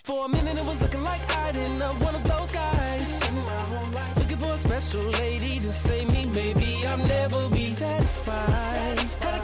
For a minute it was looking like I didn't know one of those guys. Looking for a special lady to save me, baby, I'll never be satisfied.